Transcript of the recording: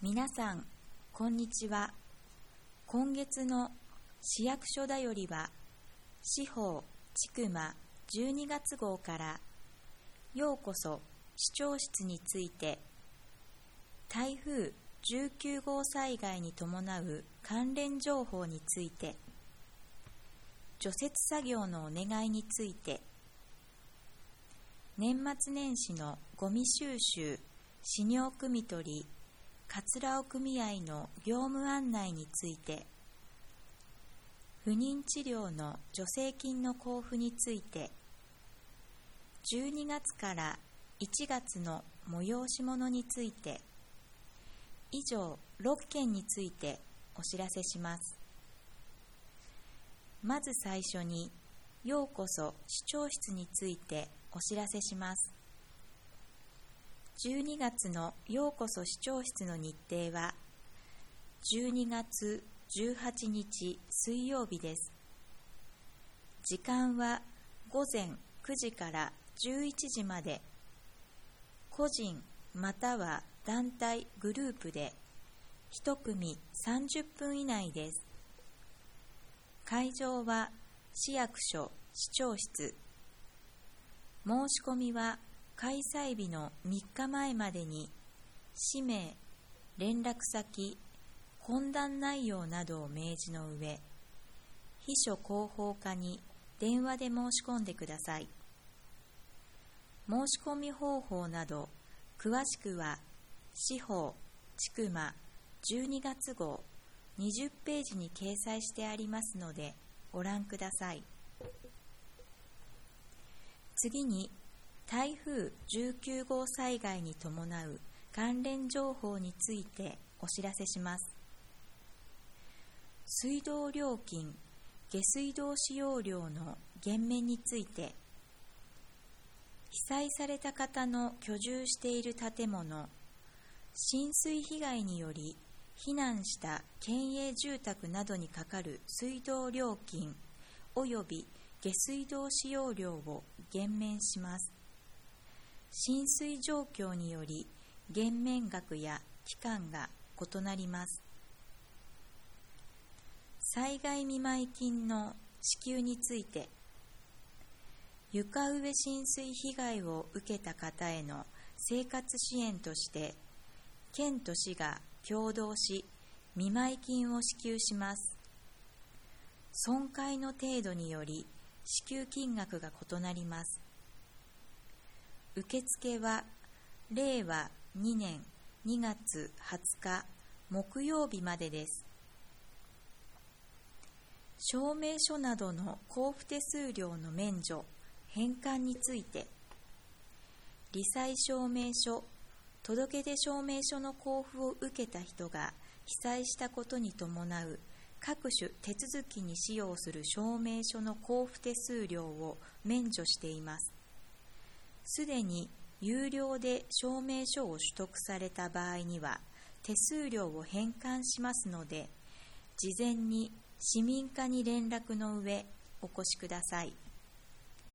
皆さん、こんにちは。今月の市役所だよりは、司法千曲12月号から、ようこそ市長室について、台風19号災害に伴う関連情報について、除雪作業のお願いについて、年末年始のゴミ収集、飼料汲み取り、桂尾組合の業務案内について、不妊治療の助成金の交付について、12月から1月の催し物について、以上6件についてお知らせします。まず最初に、ようこそ市長室についてお知らせします。12月のようこそ市長室の日程は、12月18日水曜日です。時間は午前9時から11時まで、個人または団体グループで1組30分以内です。会場は市役所市長室。申し込みは開催日の3日前までに、氏名、連絡先、懇談内容などを明示の上、秘書広報課に電話で申し込んでください。申し込み方法など、詳しくは、司法千曲12月号20ページに掲載してありますので、ご覧ください。次に、台風19号災害に伴う関連情報についてお知らせします。水道料金、下水道使用料の減免について、被災された方の居住している建物、浸水被害により避難した県営住宅などにかかる水道料金及び下水道使用料を減免します。浸水状況により減免額や期間が異なります。災害見舞金の支給について、床上浸水被害を受けた方への生活支援として、県と市が共同し見舞金を支給します。損壊の程度により支給金額が異なります。受付は令和2年2月20日木曜日までです。証明書などの交付手数料の免除・返還について、罹災証明書、届出証明書の交付を受けた人が被災したことに伴う各種手続きに使用する証明書の交付手数料を免除しています。すでに有料で証明書を取得された場合には手数料を返還しますので、事前に市民課に連絡の上お越しください。